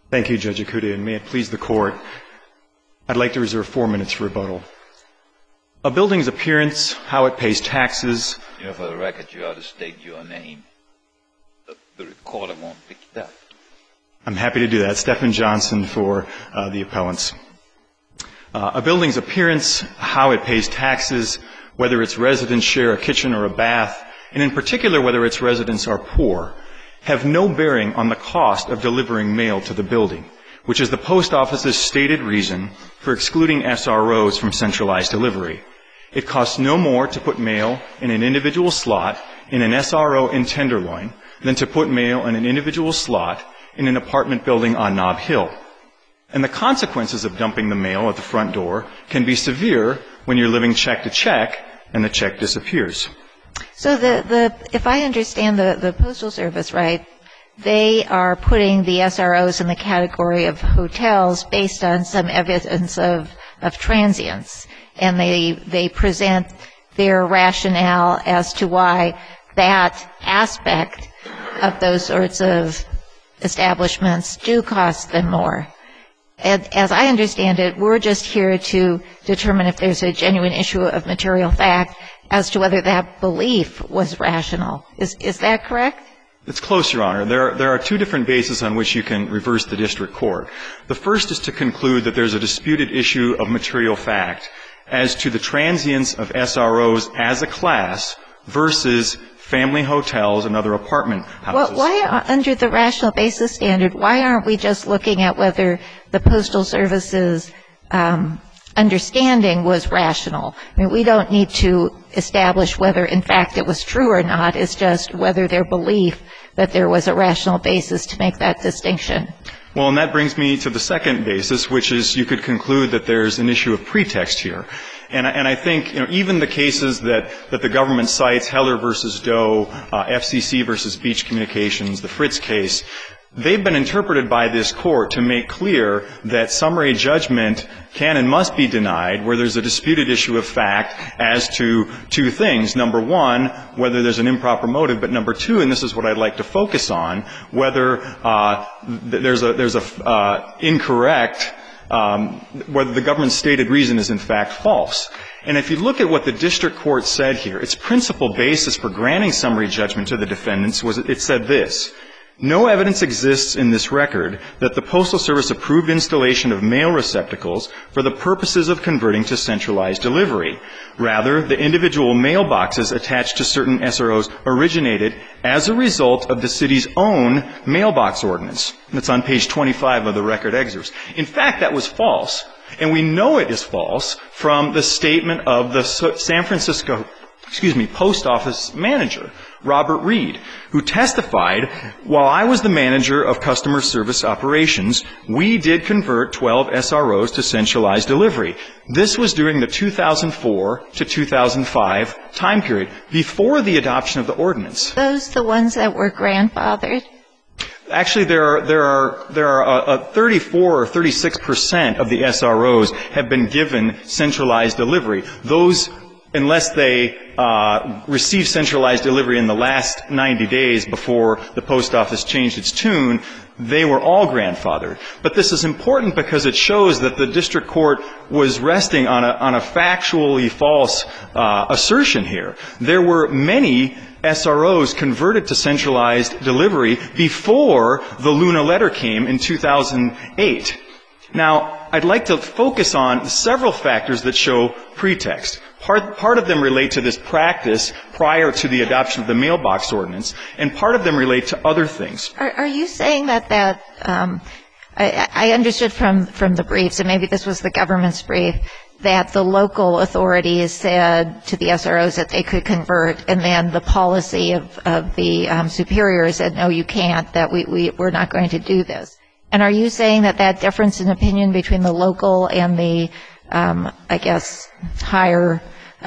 Thank you, Judge Ikuda, and may it please the Court, I'd like to reserve 4 minutes for rebuttal. A building's appearance, how it pays taxes. For the record, you ought to state your name. The recorder won't pick it up. I'm happy to do that. Stephen Johnson for the appellants. A building's appearance, how it pays taxes, whether its residents share a kitchen or a bath, and in particular whether its residents are poor, have no bearing on the cost of delivering mail to the building, which is the post office's stated reason for excluding SROs from centralized delivery. It costs no more to put mail in an individual slot in an SRO in Tenderloin than to put mail in an individual slot in an apartment building on Nob Hill. And the consequences of dumping the mail at the front door can be severe when you're living check to check and the check disappears. So if I understand the Postal Service right, they are putting the SROs in the category of hotels based on some evidence of transience. And they present their rationale as to why that aspect of those sorts of establishments do cost them more. And as I understand it, we're just here to determine if there's a genuine issue of material fact as to whether that belief was rational. Is that correct? It's close, Your Honor. There are two different bases on which you can reverse the district court. The first is to conclude that there's a disputed issue of material fact as to the transience of SROs as a class versus family hotels and other apartment houses. Well, why, under the rational basis standard, why aren't we just looking at whether the Postal Service's understanding was rational? I mean, we don't need to establish whether, in fact, it was true or not. It's just whether their belief that there was a rational basis to make that distinction. Well, and that brings me to the second basis, which is you could conclude that there's an issue of pretext here. And I think, even the cases that the government cites, Heller versus Doe, FCC versus Beach Communications, the Fritz case, they've been interpreted by this court to make clear that summary judgment can and must be denied where there's a disputed issue of fact as to two things. Number one, whether there's an improper motive, but number two, and this is what I'd like to focus on, whether there's a incorrect, whether the government's stated reason is in fact false. And if you look at what the district court said here, its principal basis for granting summary judgment to the defendants was it said this: no evidence exists in this record that the Postal Service approved installation of mail receptacles for the purposes of converting to centralized delivery. Rather, the individual mailboxes attached to certain SROs originated as a result of the city's own mailbox ordinance. That's on page 25 of the record excerpts. In fact, that was false. And we know it is false from the statement of the San Francisco post office manager, Robert Reed, who testified, while I was the manager of customer service operations, we did convert 12 SROs to centralized delivery. This was during the 2004 to 2005 time period, before the adoption of the ordinance. Those the ones that were grandfathered? Actually, there are 34 or 36% of the SROs have been given centralized delivery. Those, unless they receive centralized delivery in the last 90 days before the post office changed its tune, they were all grandfathered. But this is important because it shows that the district court was resting on a factually false assertion here. There were many SROs converted to centralized delivery before the Luna letter came in 2008. Now, I'd like to focus on several factors that show pretext. Part of them relate to this practice prior to the adoption of the mailbox ordinance, and part of them relate to other things. Are you saying that I understood from the briefs, and maybe this was the government's brief, that the local authorities said to the SROs that they could convert, and then the policy of the superior said, no, you can't, that we're not going to do this. And are you saying that difference in opinion between the local and the, I guess, higher,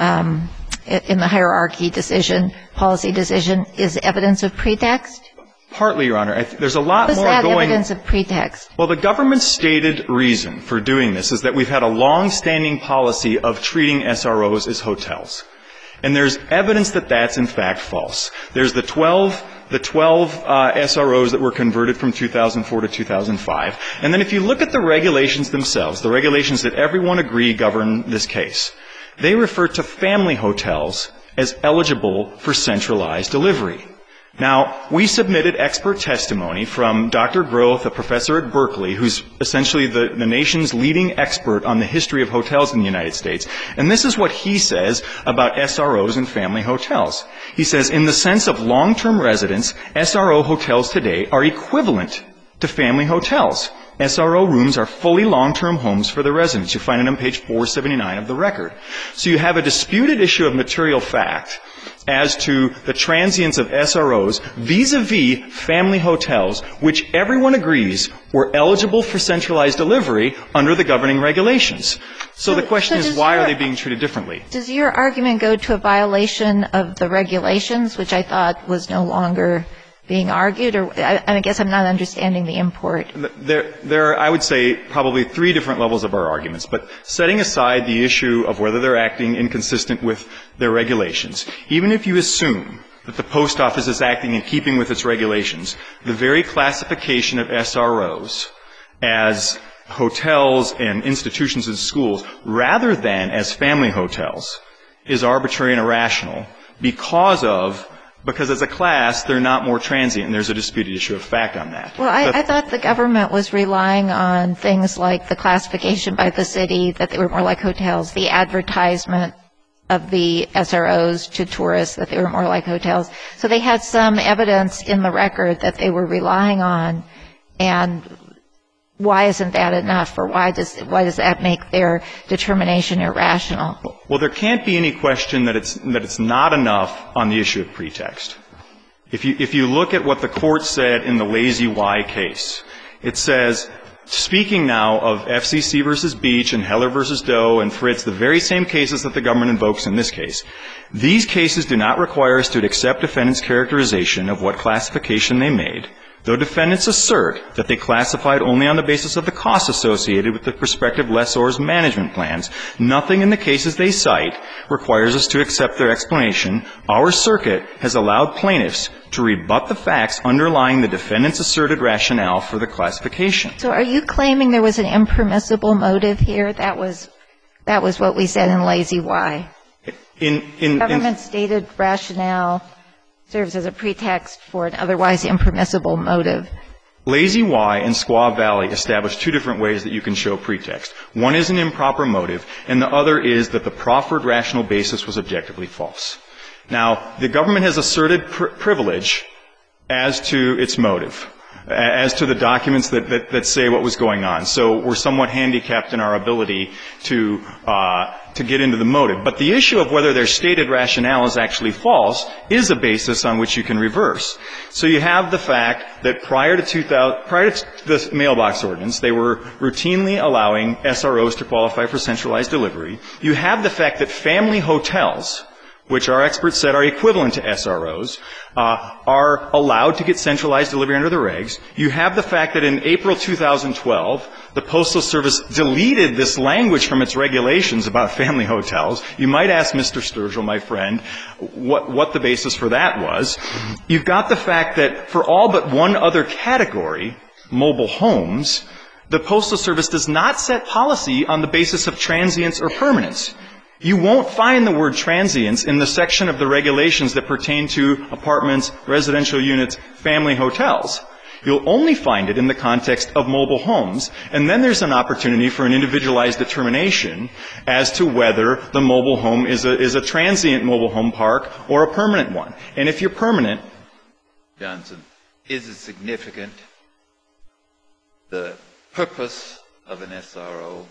in the hierarchy decision, policy decision, is evidence of pretext? Partly, Your Honor. There's a lot more going. Was that evidence of pretext? Well, the government's stated reason for doing this is that we've had a long-standing policy of treating SROs as hotels. And there's evidence that that's in fact false. There's the 12 the 12 SROs that were converted from 2004 to 2005. And then if you look at the regulations themselves, the regulations that everyone agree govern this case, they refer to family hotels as eligible for centralized delivery. Now, we submitted expert testimony from Dr. Groth, a professor at Berkeley, who's essentially the nation's leading expert on the history of hotels in the United States. And this is what he says about SROs and family hotels. He says, in the sense of long-term residence, SRO hotels today are equivalent to family hotels. SRO rooms are fully long-term homes for the residents. You find it on page 479 of the record. So you have a disputed issue of material fact as to the transience of SROs vis-a-vis family hotels, which everyone agrees were eligible for centralized delivery under the governing regulations. So the question is, why are they being treated differently? Does your argument go to a violation of the regulations, which I thought was no longer being argued? Or I guess I'm not understanding the import. There are, I would say, probably three different levels of our arguments. But setting aside the issue of whether they're acting inconsistent with their regulations, even if you assume that the post office is acting in keeping with its regulations, the very classification of SROs as hotels and institutions and schools rather than as family hotels is arbitrary and irrational because as a class, they're not more transient, and there's a disputed issue of fact on that. Well, I thought the government was relying on things like the classification by the city, that they were more like hotels, the advertisement of the SROs to tourists, that they were more like hotels. So they had some evidence in the record that they were relying on, and why isn't that enough, or why does that make their determination irrational? Well, there can't be any question that it's not enough on the issue of pretext. If you look at what the court said in the Lazy Y case, it says, speaking now of FCC versus Beach and Heller versus Doe and Fritz, the very same cases that the government invokes in this case, these cases do not require us to accept defendants' characterization of what classification they made, though defendants assert that they classified only on the basis of the costs associated with the prospective lessor's management plans. Nothing in the cases they cite requires us to accept their explanation. Our circuit has allowed plaintiffs to rebut the facts underlying the defendant's asserted rationale for the classification. So are you claiming there was an impermissible motive here? That was what we said in Lazy Y. Government stated rationale serves as a pretext for an otherwise impermissible motive. Lazy Y and Squaw Valley establish two different ways that you can show pretext. One is an improper motive, and the other is that the proffered rational basis was objectively false. Now, the government has asserted privilege as to its motive, as to the documents that say what was going on. So we're somewhat handicapped in our ability to get into the motive. But the issue of whether their stated rationale is actually false is a basis on which you can reverse. So you have the fact that prior to the mailbox ordinance, they were routinely allowing SROs to qualify for centralized delivery. You have the fact that family hotels, which our experts said are equivalent to SROs, are allowed to get centralized delivery under the regs. You have the fact that in April 2012, the Postal Service deleted this language from its regulations about family hotels. You might ask Mr. Sturgill, my friend, what the basis for that was. You've got the fact that for all but one other category, mobile homes, the Postal Service does not set policy on the basis of transience or permanence. You won't find the word transience in the section of the regulations that pertain to apartments, residential units, family hotels. You'll only find it in the context of mobile homes, and then there's an opportunity for an individualized determination as to whether the mobile home is a transient mobile home park or a permanent one. And if you're permanent... Johnson, is it significant the purpose of an SRO?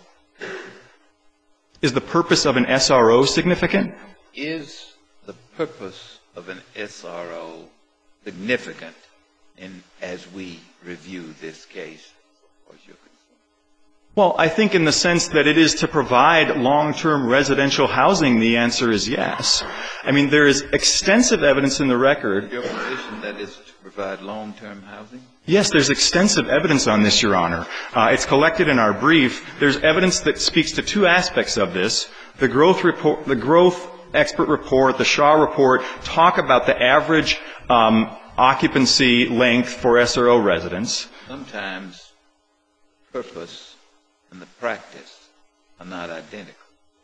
Is the purpose of an SRO significant? Is the purpose of an SRO significant as we review this case? Well, I think in the sense that it is to provide long-term residential housing, the answer is yes. I mean, there is extensive evidence in the record. Your position that is to provide long-term housing? Yes, there's extensive evidence on this, Your Honor. It's collected in our brief. There's evidence that speaks to two aspects of this. The growth expert report, the Shaw report, talk about the average occupancy length for SRO residents. Sometimes purpose and the practice are not identical.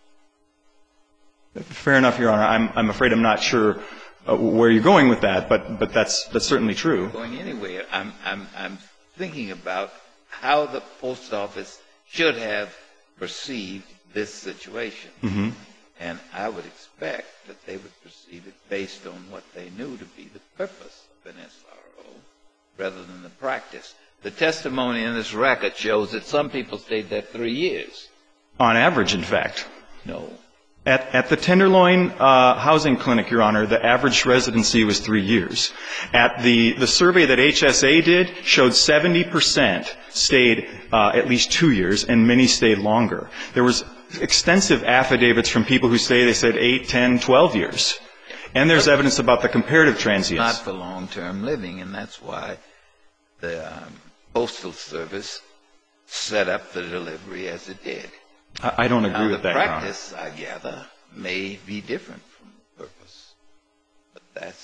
Fair enough, Your Honor. I'm afraid I'm not sure where you're going with that, but that's certainly true. Going anywhere. I'm thinking about how the post office should have perceived this situation. Mm-hmm. And I would expect that they would perceive it based on what they knew to be the purpose of an SRO rather than the practice. The testimony in this record shows that some people stayed there 3 years. On average, in fact. No. At the Tenderloin Housing Clinic, Your Honor, the average residency was 3 years. At the survey that HSA did showed 70% stayed at least 2 years, and many stayed longer. There was extensive affidavits from people who stayed, they said 8, 10, 12 years. And there's evidence about the comparative transients. Not for long-term living, and that's why the Postal Service set up the delivery as it did. I don't agree with that, Your Honor. The practice, I gather, may be different from the purpose. But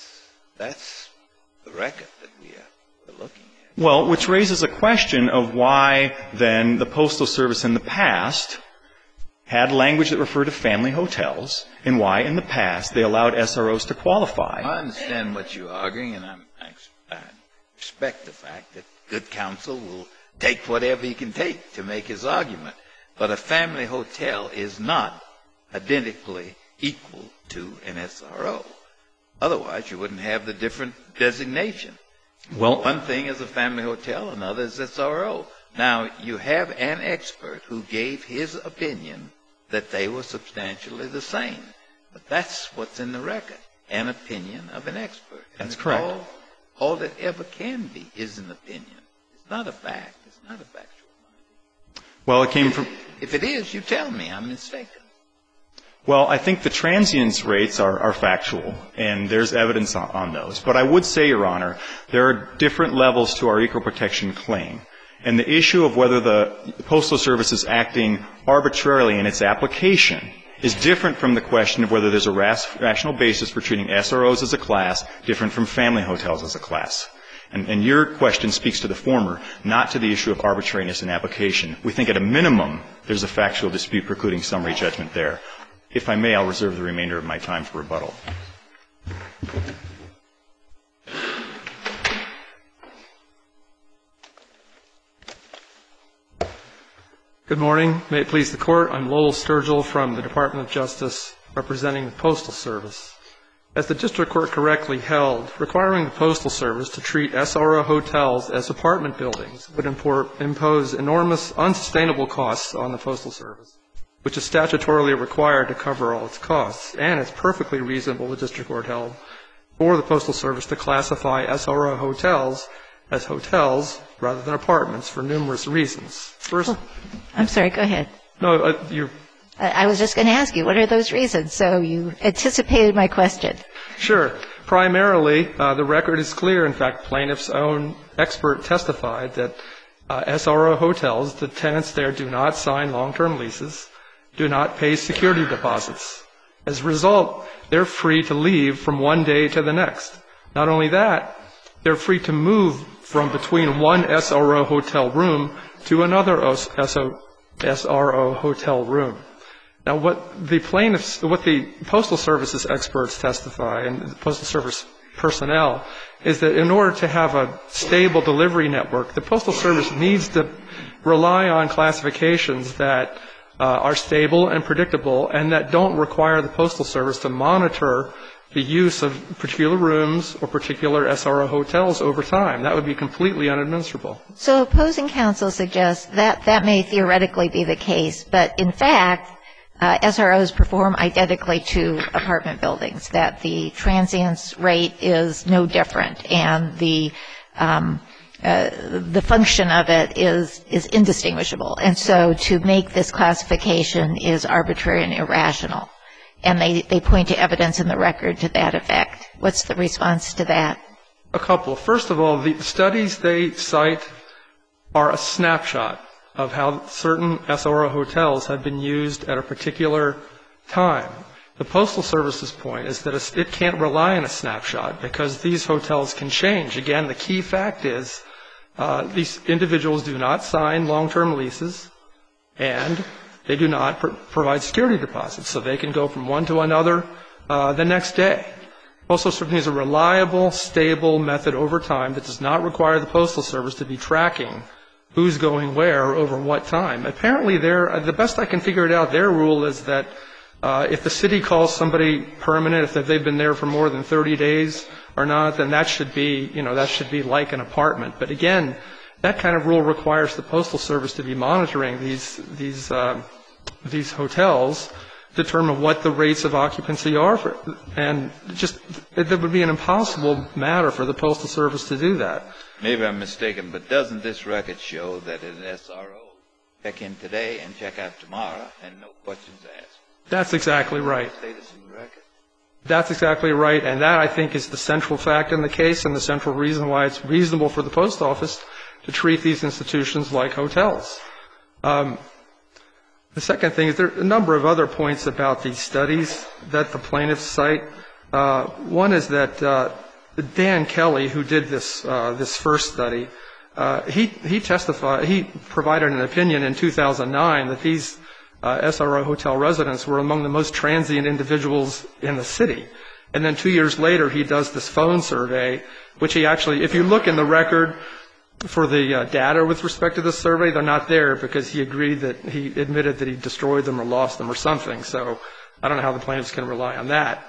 that's the record that we're looking at. Well, which raises a question of why, then, the Postal Service in the past had language that referred to family hotels, and why, in the past, they allowed SROs to qualify. I understand what you're arguing, and I respect the fact that good counsel will take whatever he can take to make his argument. But a family hotel is not identically equal to an SRO. Otherwise, you wouldn't have the different designation. Well, one thing is a family hotel, another is SRO. Now, you have an expert who gave his opinion that they were substantially the same. But that's what's in the record, an opinion of an expert. That's correct. All that ever can be is an opinion. It's not a fact. It's not a factual finding. Well, it came from... If it is, you tell me I'm mistaken. Well, I think the transience rates are factual, and there's evidence on those. But I would say, Your Honor, there are different levels to our equal protection claim. And the issue of whether the Postal Service is acting arbitrarily in its application is different from the question of whether there's a rational basis for treating SROs as a class different from family hotels as a class. And your question speaks to the former, not to the issue of arbitrariness in application. We think at a minimum there's a factual dispute precluding summary judgment there. If I may, I'll reserve the remainder of my time for rebuttal. Good morning. May it please the Court. I'm Lowell Sturgill from the Department of Justice representing the Postal Service. As the District Court correctly held, requiring the Postal Service to treat SRO hotels as apartment buildings would impose enormous unsustainable costs on the Postal Service, which is statutorily required to cover all its costs. And it's perfectly reasonable, the District Court held, for the Postal Service to classify SRO hotels as hotels rather than apartments for numerous reasons. First, I'm sorry, go ahead. No, you. I was just going to ask you, what are those reasons? So you anticipated my question. Sure. Primarily, the record is clear. In fact, plaintiff's own expert testified that SRO hotels, the tenants there do not sign long-term leases, do not pay security deposits. As a result, they're free to leave from one day to the next. Not only that, they're free to move from between one SRO hotel room to another SRO hotel room. Now, what the Postal Service's experts testify, and the Postal Service personnel, is that in order to have a stable delivery network, the Postal Service needs to rely on classifications that are stable and predictable and that don't require the Postal Service to monitor the use of particular rooms or particular SRO hotels over time. That would be completely unadministrable. So opposing counsel suggests that that may theoretically be the case, but in fact, SROs perform identically to apartment buildings, that the transience rate is no different, and the function of it is indistinguishable. And so to make this classification is arbitrary and irrational. And they point to evidence in the record to that effect. What's the response to that? A couple. First of all, the studies they cite are a snapshot of how certain SRO hotels have been used at a particular time. The Postal Service's point is that it can't rely on a snapshot because these hotels can change. Again, the key fact is these individuals do not sign long-term leases, and they do not provide security deposits, so they can go from one to another the next day. Postal Service needs a reliable, stable method over time that does not require the Postal Service to be tracking who's going where over what time. Apparently, the best I can figure it out, their rule is that if the city calls somebody permanent, if they've been there for more than 30 days or not, then that should be like an apartment. But again, that kind of rule requires the Postal Service to be monitoring these hotels, determine what the rates of occupancy are, and it would be an impossible matter for the Postal Service to do that. Maybe I'm mistaken, but doesn't this record show that an SRO check in today and check out tomorrow and no questions asked? That's exactly right. That's exactly right, and that, I think, is the central fact in the case and the central reason why it's reasonable for the Post Office to treat these institutions like hotels. The second thing is there are a number of other points about these studies that the plaintiffs cite. One is that Dan Kelly, who did this first study, he testified, he provided an opinion in 2009 that these SRO hotel residents were among the most transient individuals in the city. And then 2 years later, he does this phone survey, which he actually, if you look in the record for the data with respect to this survey, they're not there because he admitted that he destroyed them or lost them or something. So I don't know how the plaintiffs can rely on that.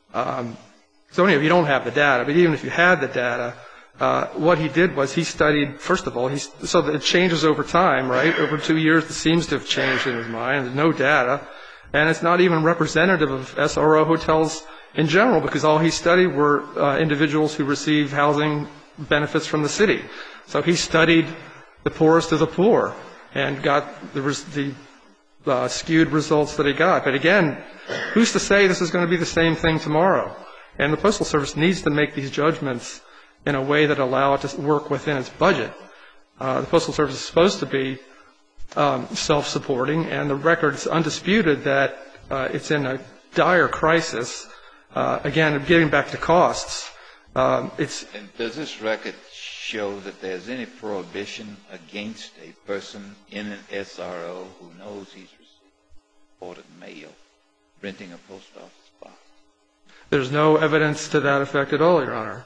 So anyway, you don't have the data, but even if you had the data, what he did was he studied, first of all, so that it changes over time, right? Over 2 years, it seems to have changed in his mind. There's no data. And it's not even representative of SRO hotels in general because all he studied were individuals who receive housing benefits from the city. So he studied the poorest of the poor and got the skewed results that he got. But again, who's to say this is going to be the same thing tomorrow? And the Postal Service needs to make these judgments in a way that allow it to work within its budget. The Postal Service is supposed to be self-supporting, and the record's undisputed that it's in a dire crisis. Again, getting back to costs, And does this record show that there's any prohibition against a person in an SRO who knows he's received reported mail renting a post office box? There's no evidence to that effect at all, Your Honor.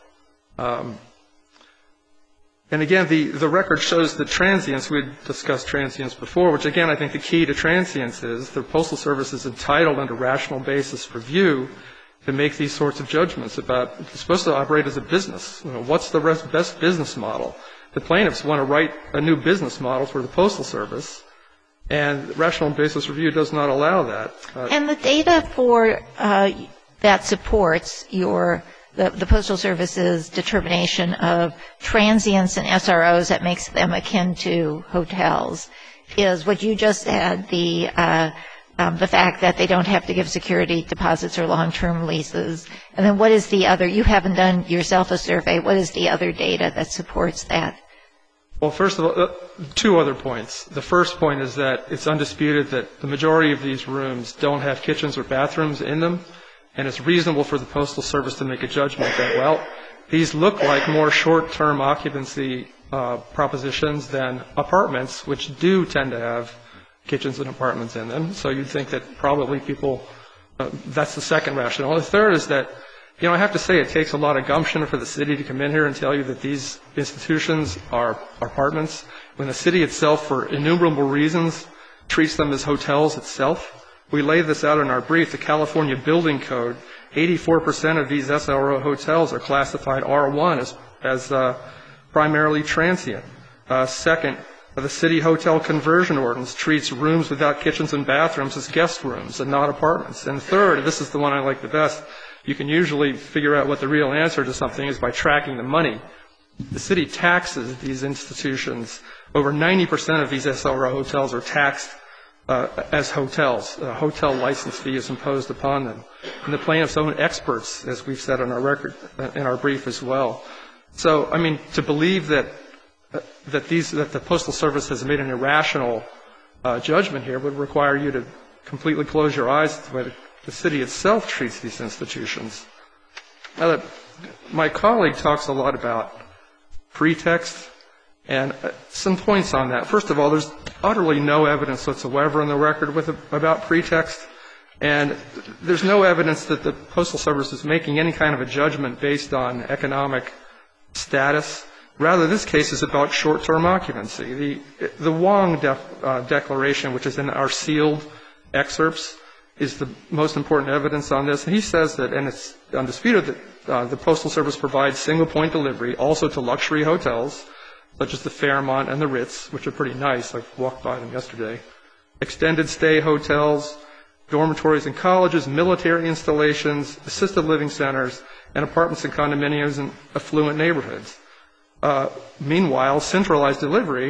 And again, the record shows that transients, we had discussed transients before, which again I think the key to transients is the Postal Service is entitled under rational basis review to make these sorts of judgments about, it's supposed to operate as a business. You know, what's the best business model? The plaintiffs want to write a new business model for the Postal Service, and rational basis review does not allow that. And the data for that supports the Postal Service's determination of transients and SROs that makes them akin to hotels is what you just said, the fact that they don't have to give security deposits or long-term leases. And then what is the other? You haven't done yourself a survey. What is the other data that supports that? Well, first of all, two other points. The first point is that it's undisputed that the majority of these rooms don't have kitchens or bathrooms in them. And it's reasonable for the Postal Service to make a judgment that, well, these look like more short-term occupancy propositions than apartments, which do tend to have kitchens and apartments in them. So you'd think that probably people, that's the second rationale. The third is that, you know, I have to say it takes a lot of gumption for the city to come in here and tell you that these institutions are apartments when the city itself, for innumerable reasons, treats them as hotels itself. We lay this out in our brief. The California Building Code, 84% of these SRO hotels are classified R1 as primarily transient. Second, the city hotel conversion ordinance treats rooms without kitchens and bathrooms as guest rooms and not apartments. And third, this is the one I like the best, you can usually figure out what the real answer to something is by tracking the money. The city taxes these institutions. Over 90% of these SRO hotels are taxed as hotels. A hotel license fee is imposed upon them. And the plaintiff's own experts, as we've said on our record, in our brief as well. So, I mean, to believe that the Postal Service has made an irrational judgment here would require you to completely close your eyes to the city itself treats these institutions. Now, my colleague talks a lot about pretext, and some points on that. First of all, there's utterly no evidence whatsoever in the record about pretext, and there's no evidence that the Postal Service is making any kind of a judgment based on economic status. Rather, this case is about short-term occupancy. The Wong Declaration, which is in our sealed excerpts, is the most important evidence on this. And he says that, and it's undisputed, that the Postal Service provides single-point delivery also to luxury hotels, such as the Fairmont and the Ritz, which are pretty nice. I walked by them yesterday. Extended stay hotels, dormitories in colleges, military installations, assisted living centers, and apartments and condominiums in affluent neighborhoods. Meanwhile, centralized delivery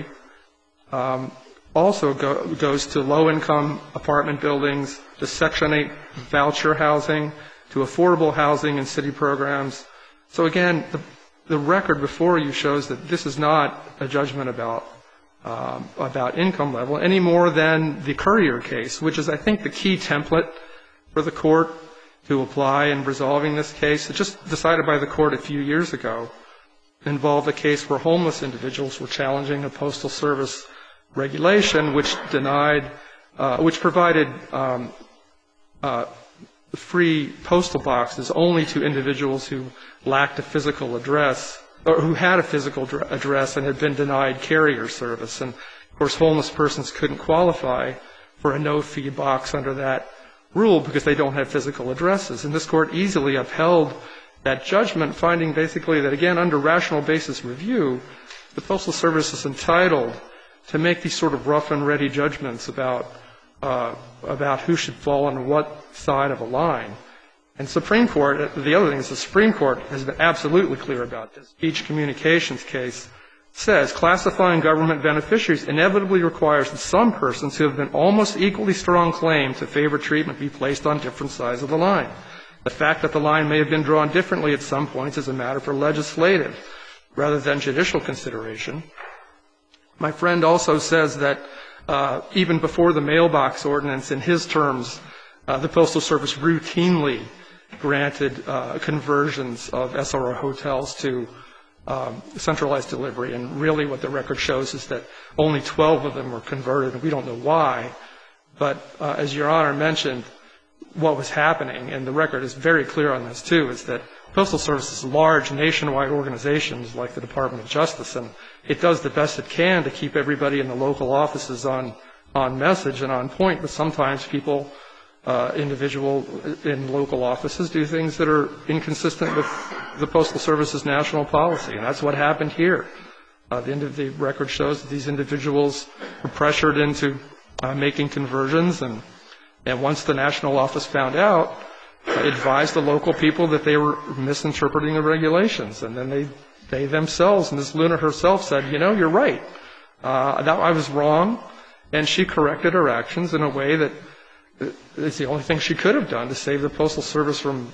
also goes to low-income apartment buildings, to Section 8 voucher housing, to affordable housing and city programs. So again, the record before you shows that this is not a judgment about income level any more than the Currier case, which is, I think, the key template for the court to apply in resolving this case. It just decided by the court a few years ago, involved a case where homeless individuals were challenging a Postal Service regulation which provided free postal boxes only to individuals who lacked a physical address, or who had a physical address and had been denied carrier service. And, of course, homeless persons couldn't qualify for a no-fee box under that rule because they don't have physical addresses. And this court easily upheld that judgment, finding basically that, again, under rational basis review, the Postal Service is entitled to make these sort of rough and ready judgments about who should fall on what side of a line. And Supreme Court, the other thing is the Supreme Court has been absolutely clear about this. Each communications case says classifying government beneficiaries inevitably requires that some persons who have been almost equally strong claim to favor treatment be placed on different sides of the line. The fact that the line may have been drawn differently at some points is a matter for legislative rather than judicial consideration. My friend also says that even before the mailbox ordinance, in his terms, the Postal Service routinely granted conversions of SRO hotels to centralized delivery. And really what the record shows is that only 12 of them were converted, and we don't know why. But as Your Honor mentioned, what was happening, and the record is very clear on this too, is that Postal Service is large nationwide organizations like the Department of Justice, and it does the best it can to keep everybody in the local offices on message and on point, but sometimes people, individual in local offices, do things that are inconsistent with the Postal Service's national policy, and that's what happened here. The end of the record shows that these individuals were pressured into making conversions, and once the national office found out, advised the local people that they were misinterpreting the regulations. And then they themselves, Ms. Luna herself said, you know, you're right. I was wrong. And she corrected her actions in a way that is the only thing she could have done to save the Postal Service from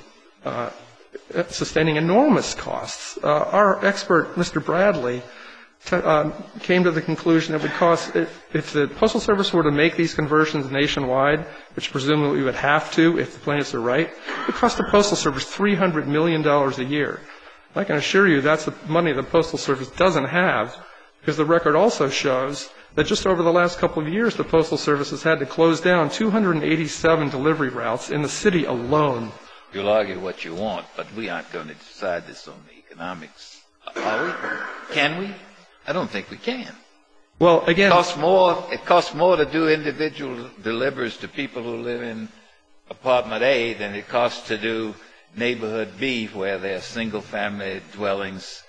sustaining enormous costs. Our expert, Mr. Bradley, came to the conclusion it would cost, if the Postal Service were to make these conversions nationwide, which presumably we would have to if the plaintiffs are right, it would cost the Postal Service $300 million a year. I can assure you that's the money the Postal Service doesn't have, because the record also shows that just over the last couple of years, the Postal Service has had to close down 287 delivery routes in the city alone. You'll argue what you want, but we aren't going to decide this on the economics. Are we? Can we? I don't think we can. Well, again, it costs more to do individual deliveries to people who live in apartment A than it costs to do neighborhood B, where there are single-family dwellings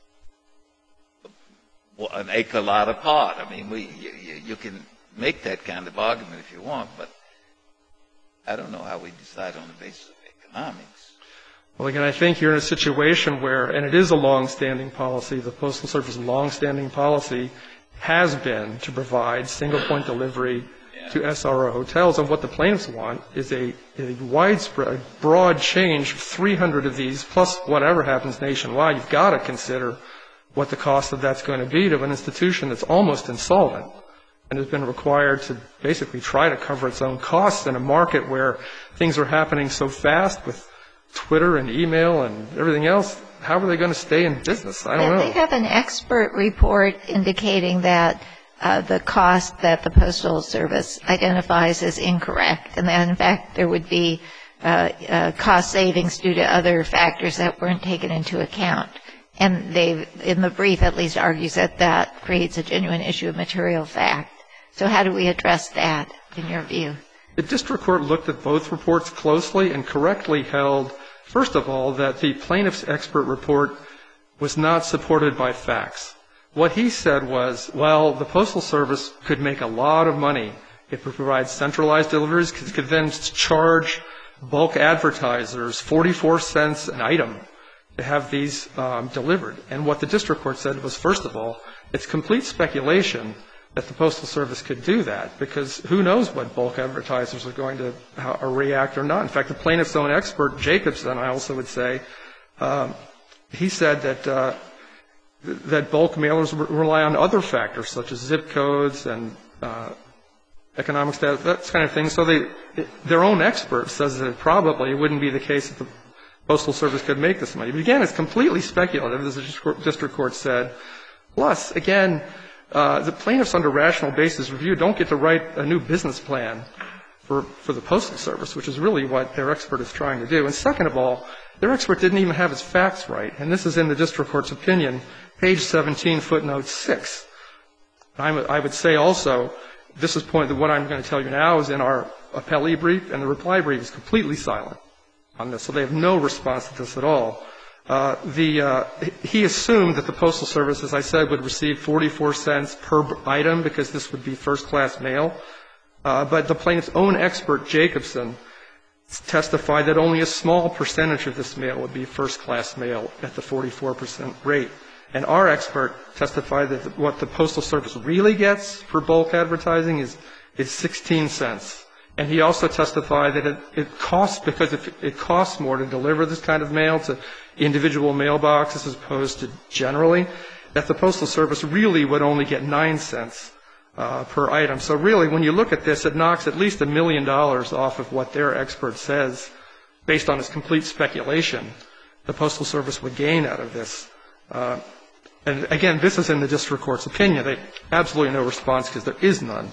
an acre lot apart. I mean, you can make that kind of argument if you want, but I don't know how we decide on the basis of economics. Well, again, I think you're in a situation where, and it is a long-standing policy, the Postal Service's long-standing policy has been to provide single-point delivery to SRO hotels, and what the plaintiffs want is a widespread, broad change of 300 of these, plus whatever happens nationwide. You've got to consider what the cost of that's going to be to an institution that's almost insolvent. and has been required to basically try to cover its own costs in a market where things are happening so fast with Twitter and email and everything else. How are they going to stay in business? I don't know. They have an expert report indicating that the cost that the Postal Service identifies as incorrect, and that, in fact, there would be cost savings due to other factors that weren't taken into account. And they, in the brief at least, argues that that creates a genuine issue of material fact. So how do we address that, in your view? The district court looked at both reports closely and correctly held, first of all, that the plaintiff's expert report was not supported by facts. What he said was, well, the Postal Service could make a lot of money if it provides centralized deliveries, could then charge bulk advertisers 44 cents an item to have these delivered. And what the district court said was, first of all, it's complete speculation that the Postal Service could do that, because who knows what bulk advertisers are going to react or not. In fact, the plaintiff's own expert, Jacobson, I also would say, he said that bulk mailers rely on other factors, such as zip codes and economic status, that kind of thing. So their own expert says that it probably wouldn't be the case that the Postal Service could make this money. But again, it's completely speculative, as the district court said. Plus, again, the plaintiffs under rational basis review don't get to write a new business plan for the Postal Service, which is really what their expert is trying to do. And second of all, their expert didn't even have his facts right. And this is in the district court's opinion, page 17, footnote 6. I would say also, this is what I'm going to tell you now is in our appellee brief, and the reply brief is completely silent on this. So they have no response to this at all. He assumed that the Postal Service, as I said, would receive 44 cents per item because this would be first-class mail. But the plaintiff's own expert, Jacobson, testified that only a small percentage of this mail would be first-class mail at the 44% rate. And our expert testified that what the Postal Service really gets for bulk advertising is 16 cents. And he also testified that it costs, because it costs more to deliver this kind of mail to individual mailboxes as opposed to generally, that the Postal Service really would only get 9 cents per item. So really, when you look at this, it knocks at least $1 million off of what their expert says, based on his complete speculation, the Postal Service would gain out of this. And again, this is in the district court's opinion. They have absolutely no response because there is none.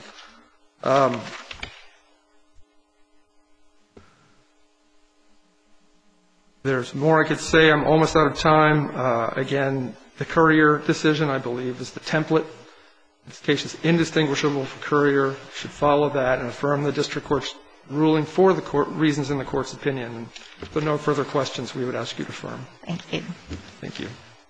There's more I could say. I'm almost out of time. Again, the Courier decision, I believe, is the template. This case is indistinguishable from Courier. You should follow that and affirm the district court's ruling for the reasons in the court's opinion. And if there are no further questions, we would ask you to affirm. Thank you. Thank you.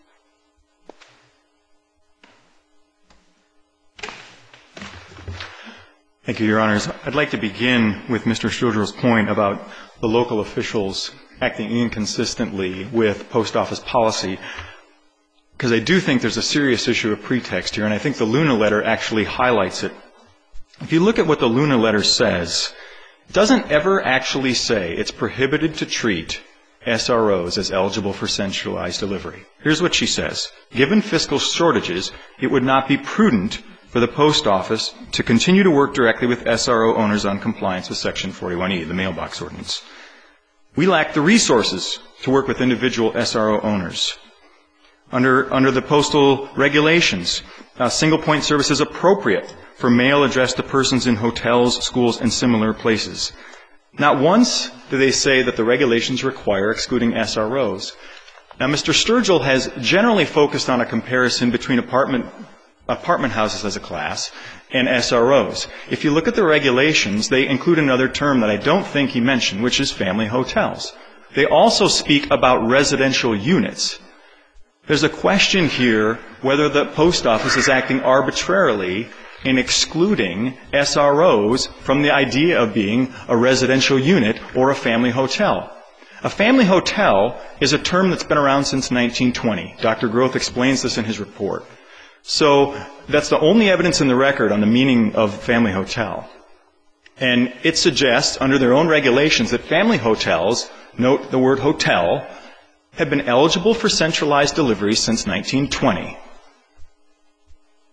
Thank you, Your Honors. I'd like to begin with Mr. Sturgill's point about the local officials acting inconsistently with post office policy, because I do think there's a serious issue of pretext here, and I think the Luna letter actually highlights it. If you look at what the Luna letter says, it doesn't ever actually say it's prohibited to treat SROs as eligible for centralized delivery. Here's what she says. Given fiscal shortages, it would not be prudent for the post office to continue to work directly with SRO owners on compliance with Section 41E, the mailbox ordinance. We lack the resources to work with individual SRO owners. Under the postal regulations, single-point service is appropriate for mail addressed to persons in hotels, schools, and similar places. Not once do they say that the regulations require excluding SROs. Now, Mr. Sturgill has generally focused on a comparison between apartment houses as a class and SROs. If you look at the regulations, they include another term that I don't think he mentioned, which is family hotels. They also speak about residential units. There's a question here whether the post office is acting arbitrarily in excluding SROs from the idea of being a residential unit or a family hotel. A family hotel is a term that's been around since 1920. Dr. Groth explains this in his report. So that's the only evidence in the record on the meaning of family hotel. And it suggests, under their own regulations, that family hotels, note the word hotel, have been eligible for centralized delivery since 1920.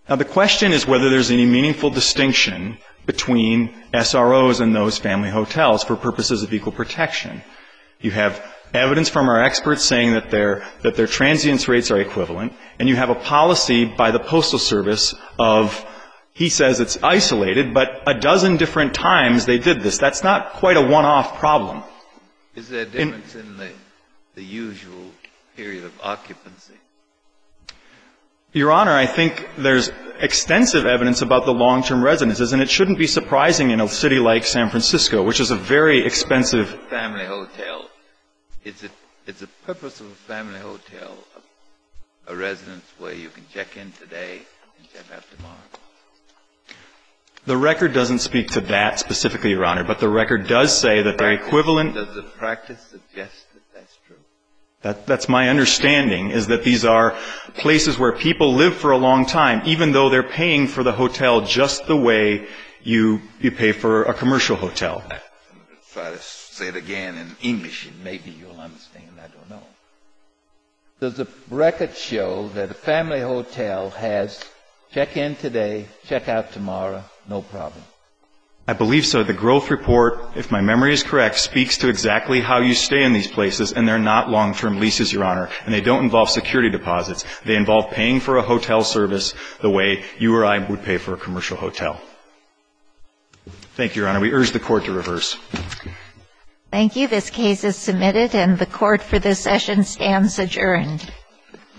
Now, the question is whether there's any meaningful distinction between SROs and those family hotels for purposes of equal protection. You have evidence from our experts saying that their transience rates are equivalent, and you have a policy by the Postal Service of, he says it's isolated, but a dozen different times they did this. That's not quite a one-off problem. Is there a difference in the usual period of occupancy? Your Honor, I think there's extensive evidence about the long-term residences, and it shouldn't be surprising in a city like San Francisco, which is a very expensive family hotel. Is the purpose of a family hotel a residence where you can check in today and check out tomorrow? The record doesn't speak to that specifically, Your Honor, but the record does say that they're equivalent. Does the practice suggest that that's true? That's my understanding, is that these are places where people live for a long time, even though they're paying for the hotel just the way you pay for a commercial hotel. I'm going to try to say it again in English, and maybe you'll understand. I don't know. Does the record show that a family hotel has check in today, check out tomorrow, no problem? I believe so. The growth report, if my memory is correct, speaks to exactly how you stay in these places, and they're not long-term leases, Your Honor, and they don't involve security deposits. They involve paying for a hotel service the way you or I would pay for a commercial hotel. Thank you, Your Honor. We urge the Court to reverse. Thank you. This case is submitted, and the Court for this session stands adjourned.